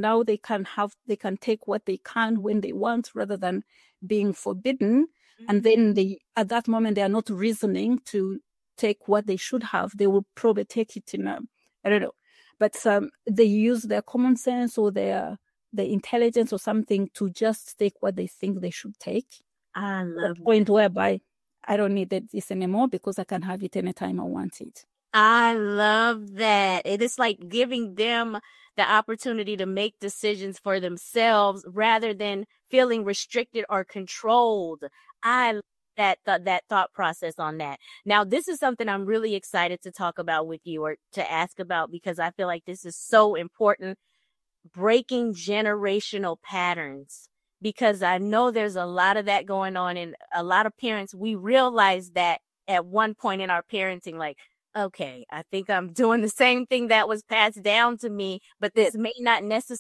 now they can take what they can when they want rather than being forbidden. And then at that moment, they are not reasoning to take what they should have. They will probably take it in I don't know. But they use their common sense or their intelligence or something to just take what they think they should take. I love the point whereby I don't need this anymore because I can have it anytime I want it. I love that. It is like giving them the opportunity to make decisions for themselves rather than feeling restricted or controlled. I love that thought process on that. Now, this is something I'm really excited to talk about with you or to ask about because I feel like this is so important. Breaking generational patterns. Because I know there's a lot of that going on in a lot of parents. We realize that at one point in our parenting, like, okay, I think I'm doing the same thing that was passed down to me, but this may not necessarily